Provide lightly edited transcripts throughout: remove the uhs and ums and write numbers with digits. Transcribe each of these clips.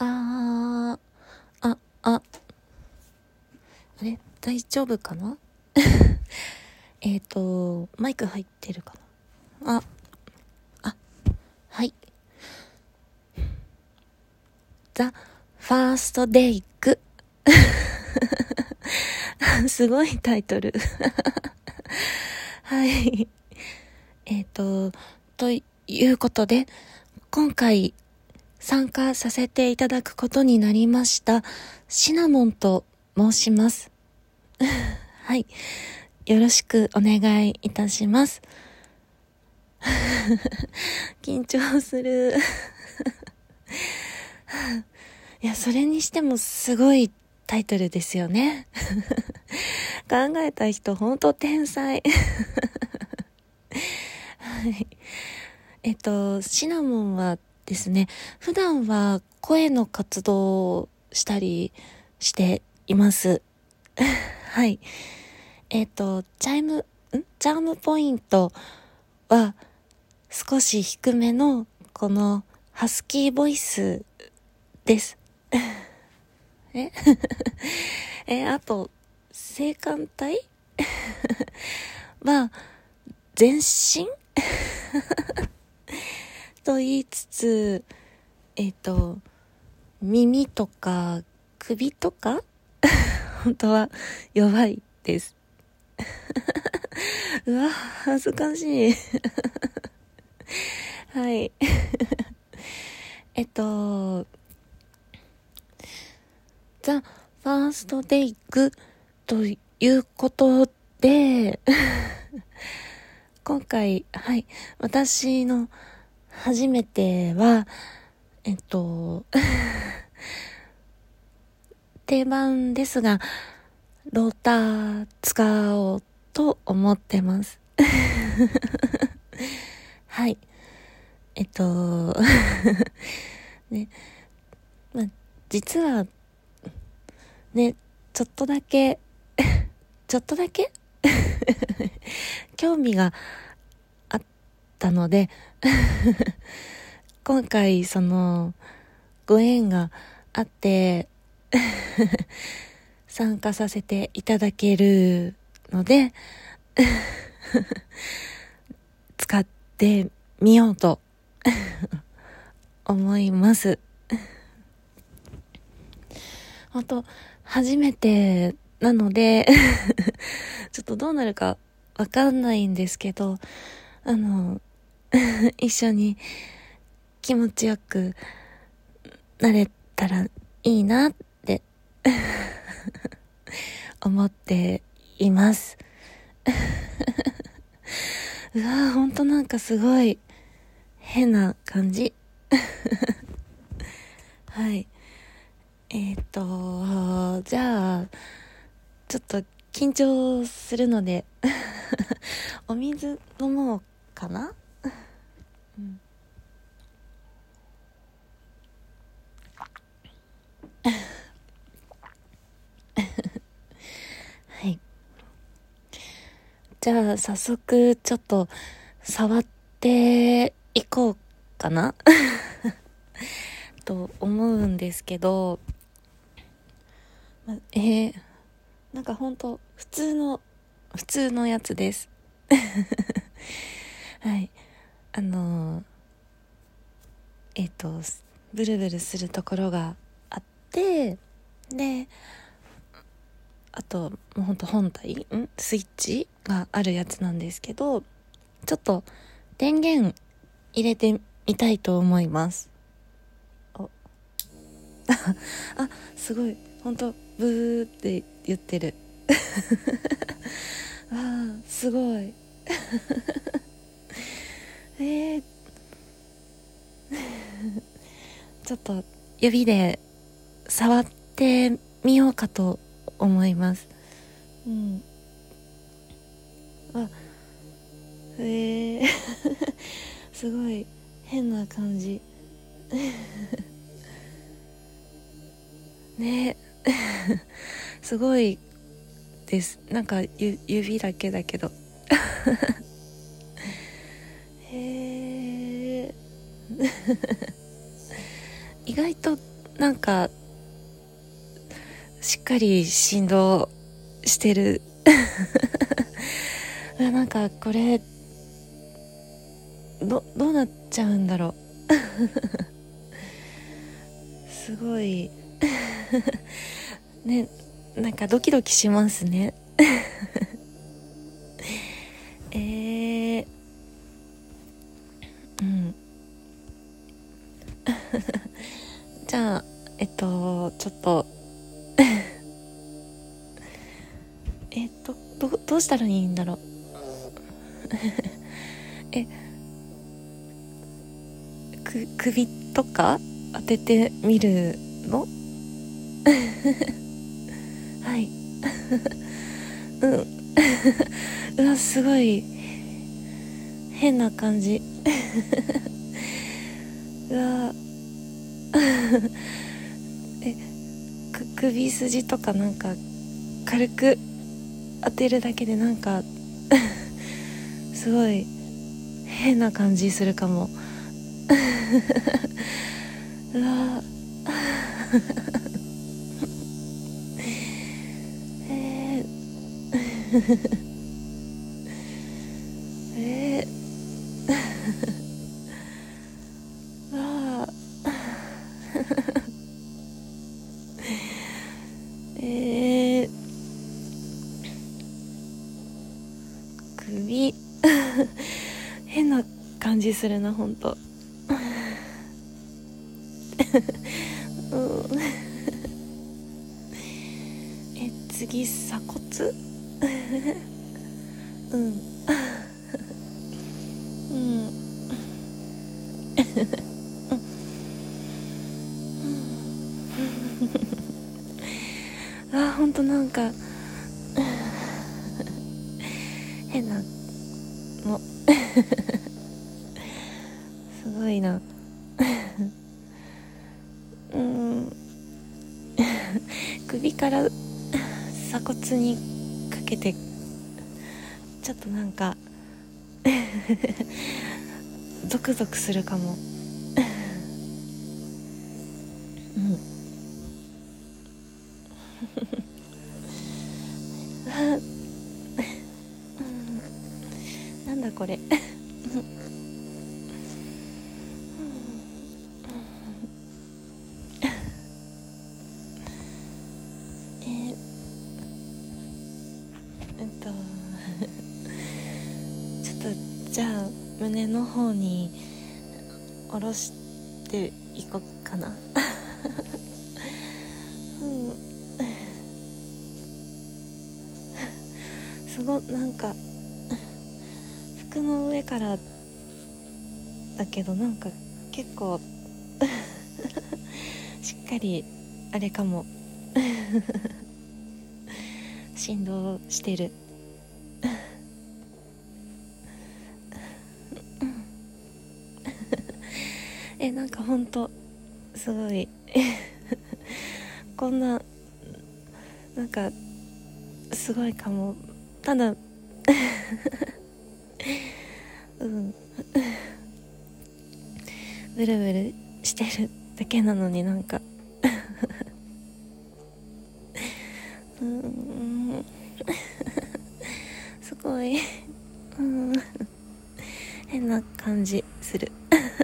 あー、あれ大丈夫かなマイク入ってるかな。はい。ザ・ファーストデイク。すごいタイトル。はい。ということで、今回参加させていただくことになりました、シナモンと申します。はい。よろしくお願いいたします。緊張する。いや、それにしてもすごいタイトルですよね。考えた人ほんと天才。はい。シナモンはですね、普段は声の活動をしたりしています。はい。チャームポイントは少し低めのこのハスキーボイスです。あと、性感帯は全身と言いつつ、耳とか首とか本当は弱いです。うわ、恥ずかしい。はい。ザ・ファーストデイクということで、今回、はい、私の初めては、定番ですが、ローター使おうと思ってます。はい。ね、まあ、実は、ね、ちょっとだけ興味があったので、今回そのご縁があって参加させていただけるので使ってみようと思います。本当初めてなのでちょっとどうなるかわかんないんですけど、一緒に気持ちよくなれたらいいなって思っています。うわー、ほんとなんかすごい変な感じ。はい。じゃあ、ちょっと緊張するので、お水飲もうかな。うん。はい。じゃあ、早速、ちょっと、触っていこうかなと思うんですけど、なんかほんと、普通のやつです。はい。ブルブルするところがあって、で、あと、もうほんと本体、スイッチがあるやつなんですけど、ちょっと電源入れてみたいと思います。あ、すごい。ほんと、ブーって言ってる。すごい。えー、ちょっと指で触ってみようかと思います。うん。あ、すごい変な感じ。ね。すごいです。なんか指だけだけど。へー。意外となんかしっかり振動してるなんかこれどうなっちゃうんだろうすごいね、なんかドキドキしますねうんじゃあちょっとどうしたらいいんだろう首とか当ててみるのはいうんうわすごい変な感じうわ首筋とかなんか軽く当てるだけでなんかすごい変な感じするかもうわえー、わ首変な感じするなほんとうん次鎖骨うんうんほんとなんか変なのすごいな首から鎖骨にかけてちょっとなんかゾクゾクするかもうんなんだこれちょっとじゃあ胸の方に下ろしていこうかなすごなんか服の上からだけどなんか結構しっかりあれかも振動してるなんかほんとすごいこんななんかすごいかもただうんブルブルしてるだけなのになんかすごい変な感じする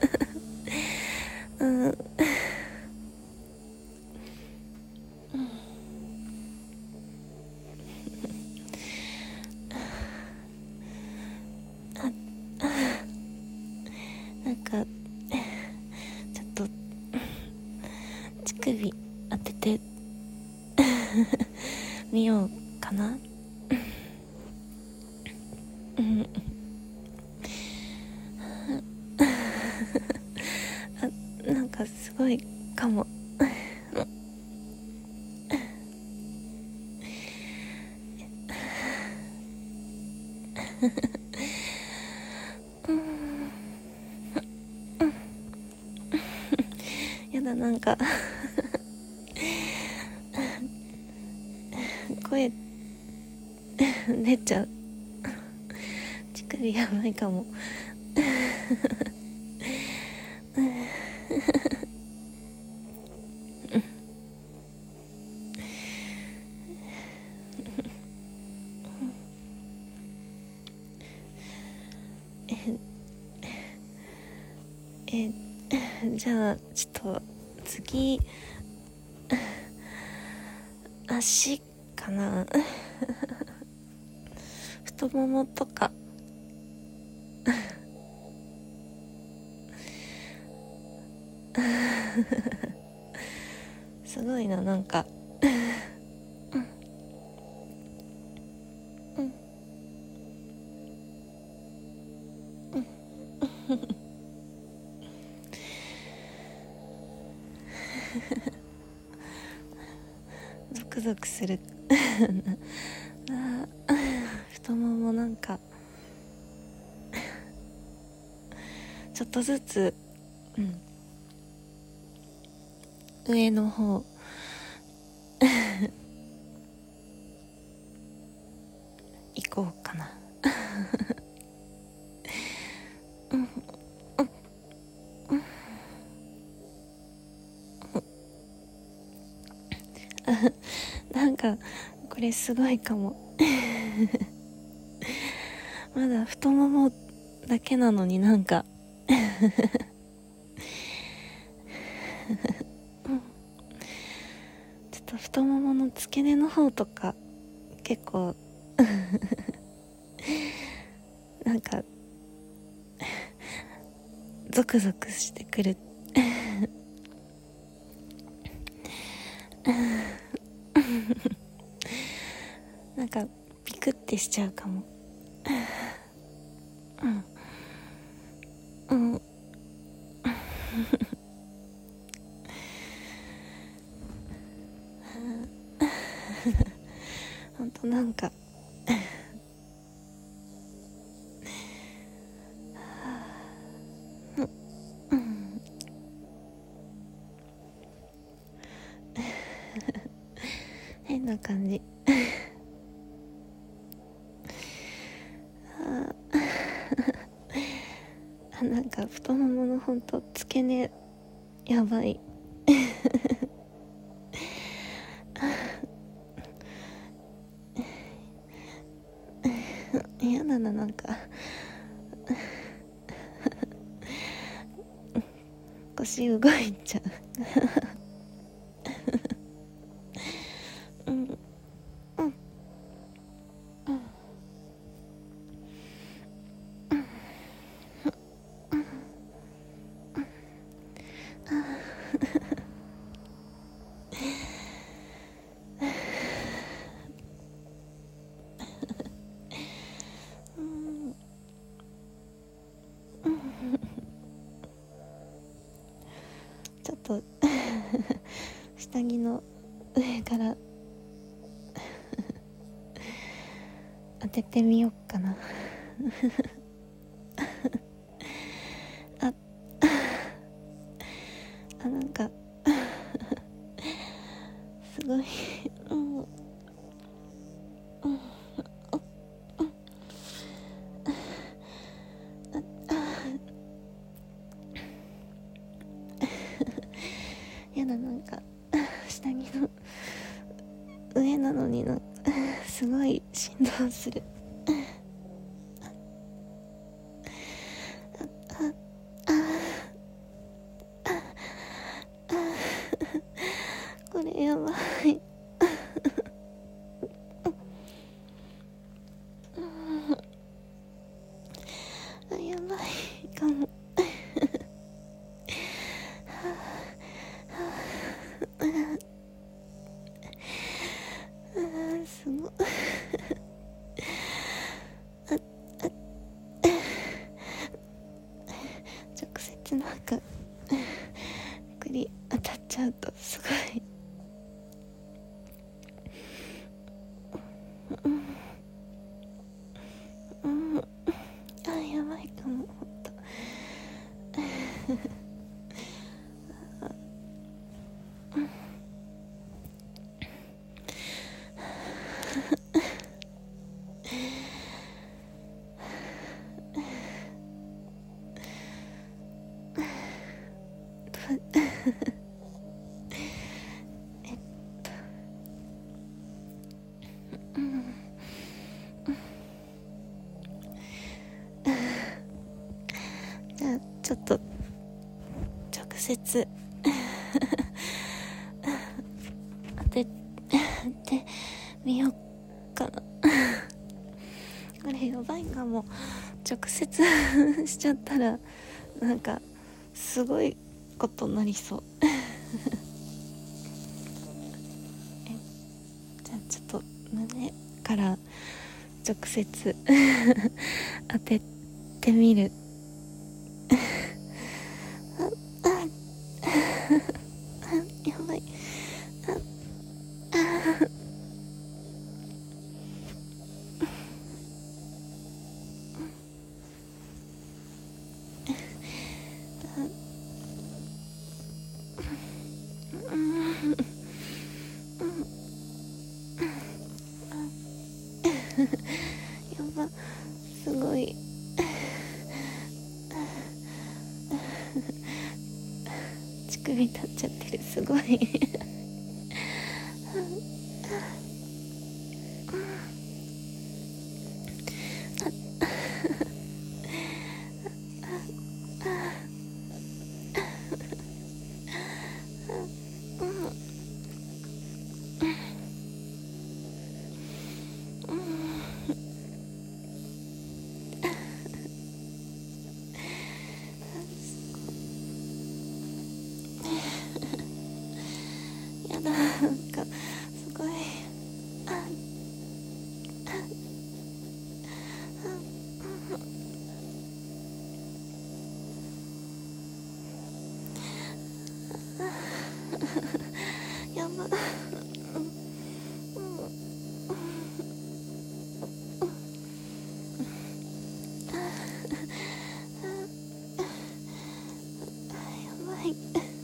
なんかちょっと乳首当ててみようかななんかすごいかもやだなんか声出ちゃう乳首やばいかもじゃあちょっと次足かな太ももとかすごいな、なんかゾクゾクする太ももなんかちょっとずつ、上の方行こうかななんかこれすごいかもまだ太ももだけなのになんかちょっと太ももの付け根の方とか結構なんかゾクゾクしてくるなんかピクってしちゃうかもほんとなんか変な感じなんか太もものほんと付け根やばい嫌だな、なんか腰動いちゃうちょっと下着の上から当ててみようかななんかすごいやだ、なんか下着の上なのにすごい振動するこれやばいやばいかもすごい直接なんか栗当たっちゃうとすごいやばいかもほんとじゃあちょっと接当ててみようかな。これやばいかも。直接しちゃったらなんかすごいことになりそう。じゃあちょっと胸から直接当ててみる。やばい。やば、すごい。乳首立っちゃってる、すごい。やだ、なんかすごい。やば。やばい。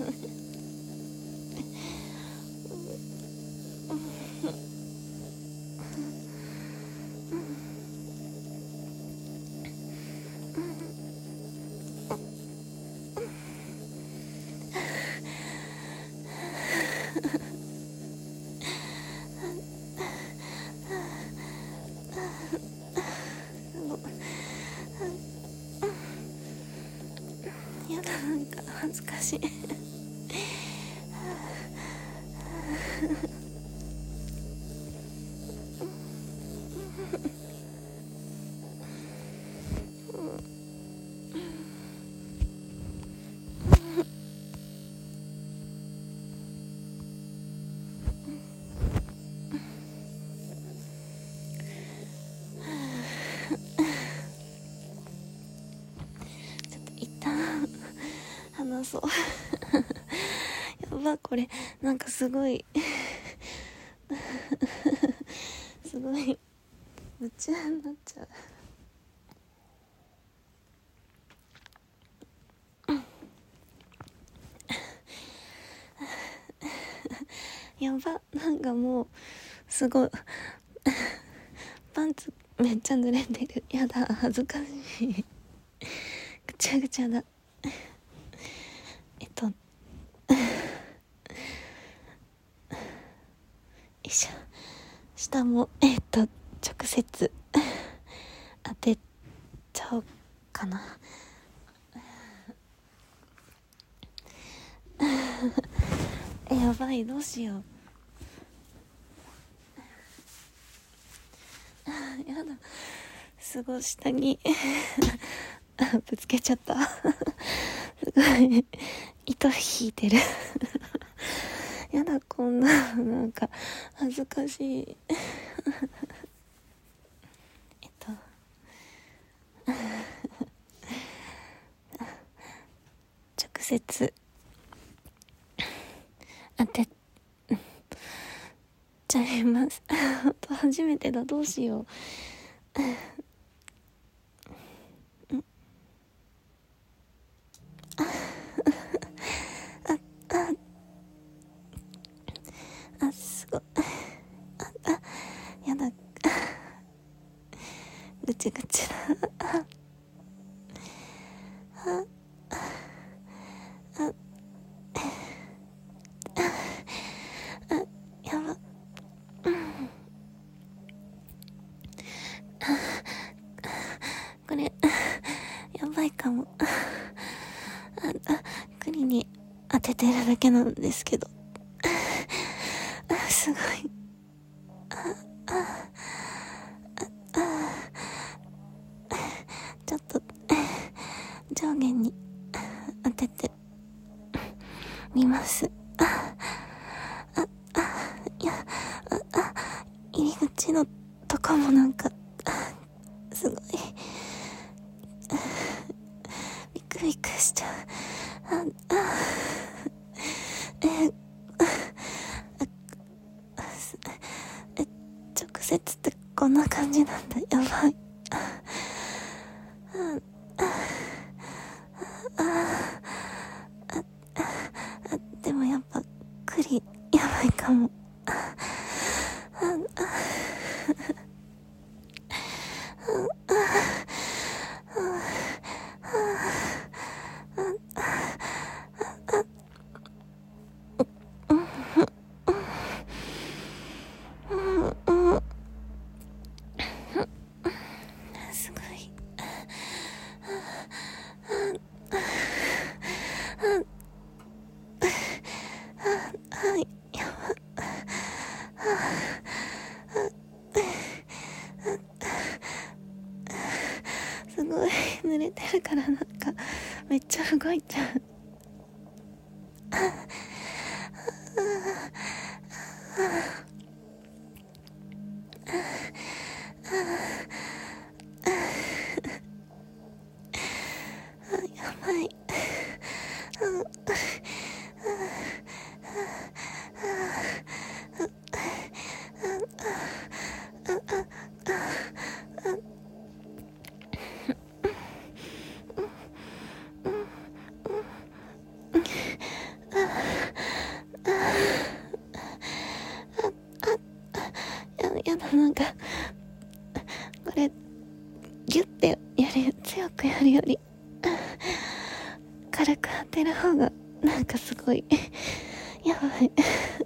やだ、なんか恥ずかしい。ちょっと一旦話そう。やば、これなんかすごいすごい夢中になっちゃう。やば、なんかもうすごいパンツめっちゃ濡れてる。やだ、恥ずかしい。ぐちゃぐちゃだ。よいしょ。下も直接当てちゃおうかな。やばい、どうしよう。やだ、すごい下にぶつけちゃった。すごい糸引いてる。やだ、こんななんか恥ずかしい。直接当てちゃいます。初めてだ、どうしよう。すごい。やだ、ぐちぐちだ。やば。これやばいかも。クリにててるだけなんですけど、すごい、ちょっと上下に当ててみます。いや、入り口のとこもなんかすごいビクビクしちゃう。直接ってこんな感じなんだ。やばい。でもやっぱ栗やばいかも。すごい。はい、やば。すごい濡れてるからなんかめっちゃ動いちゃう。やばい。やだ、なんかこれギュッてやる、強くやるより軽く当てる方がなんかすごいやばい。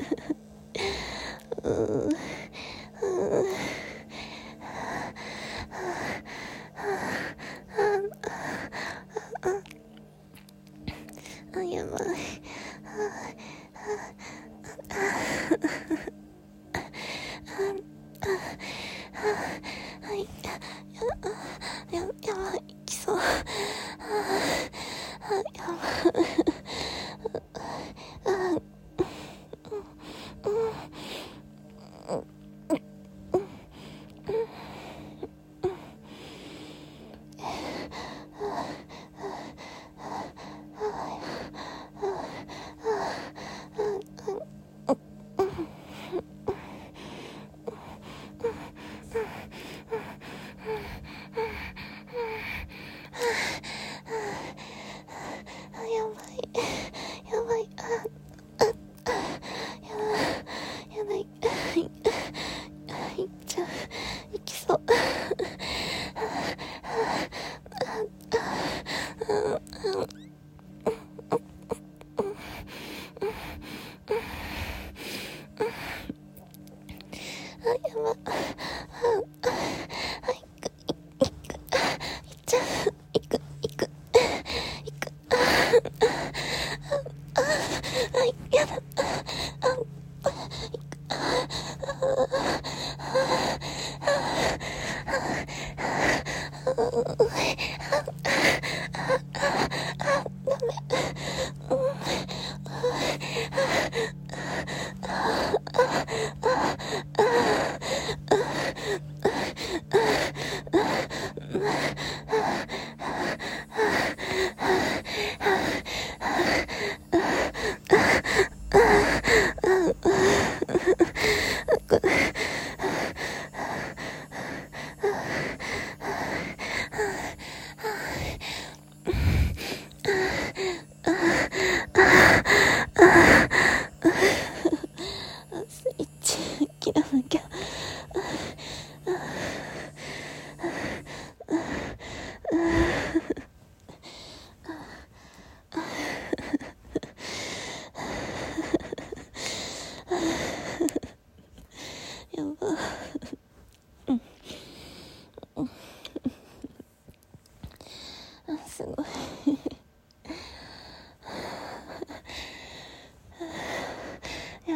やばい。はい、やばい、来そう。やばい。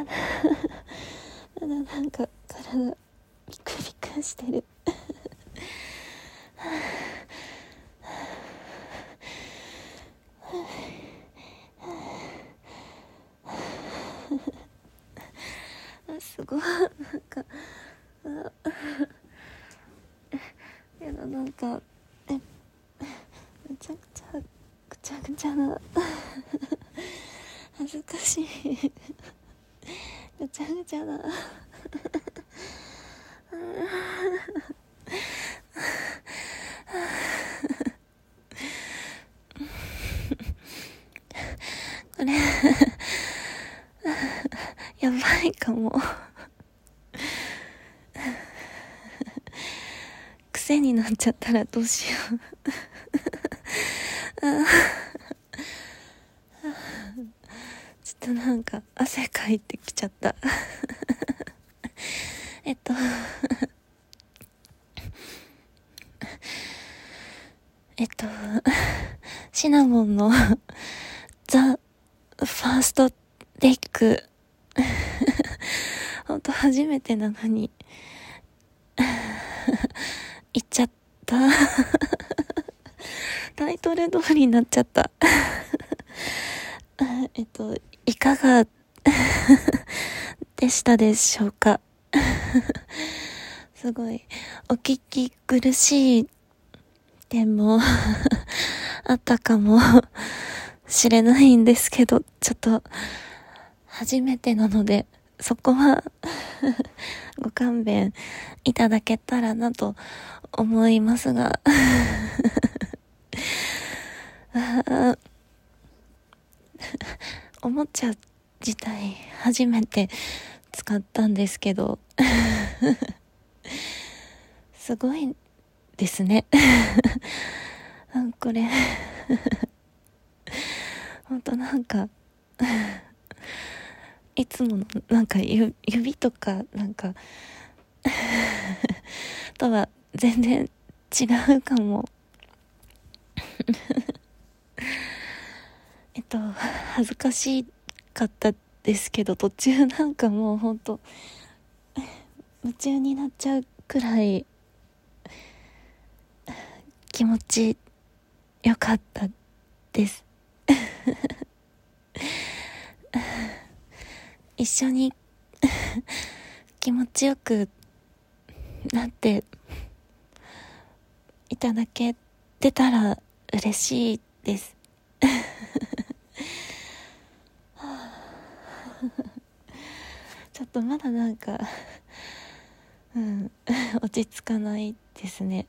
まだなんか体ビクビクしてるすごいなんかやだ、なんかめちゃくちゃぐちゃぐちゃな恥ずかしいぐちゃぐちゃなこれやばいかも癖になっちゃったらどうしようちょっとなんか汗かいてきちゃったシナモンのザ・ファーストテイクほんと初めてなのに言っちゃったタイトル通りになっちゃったいかがでしたでしょうかすごいお聞き苦しい点もあったかもしれないんですけど、ちょっと初めてなのでそこはご勘弁いただけたらなと思いますがおもちゃ自体初めて使ったんですけどすごいですねこれほんとなんかいつものなんか指とかなんかとは全然違うかも恥ずかしかったですけど、途中なんかもうほんと夢中になっちゃうくらい気持ちよかったです一緒に気持ちよくなっていただけてたら嬉しいですちょっとまだなんか落ち着かないですね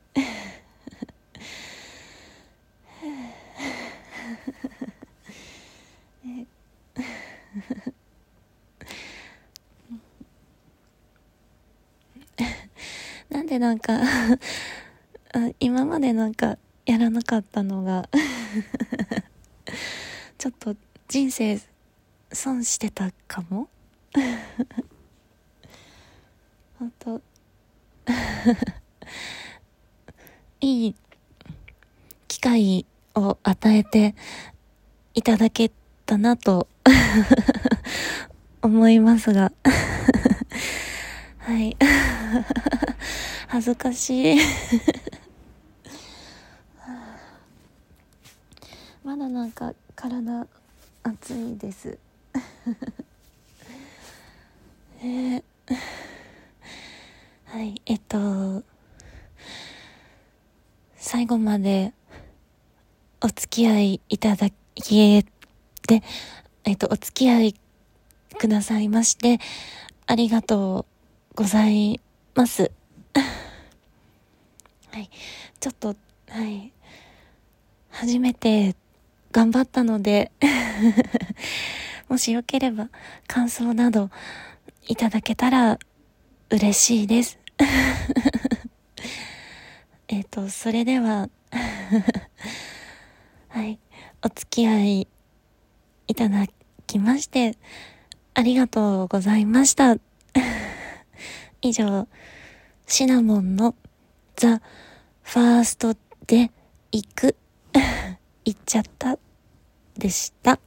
なんでなんか今までなんかやらなかったのがちょっと人生損してたかもほんといい機会を与えていただけたなと思いますがはい恥ずかしいまだなんか体熱いですはい最後までお付き合いいただきでお付き合いくださいましてありがとうございますはいちょっとはい初めて頑張ったのでもしよければ感想などいただけたら嬉しいですそれでははいお付き合いいただきましてありがとうございました以上シナモンのザ・ファーストで行く行っちゃったでした。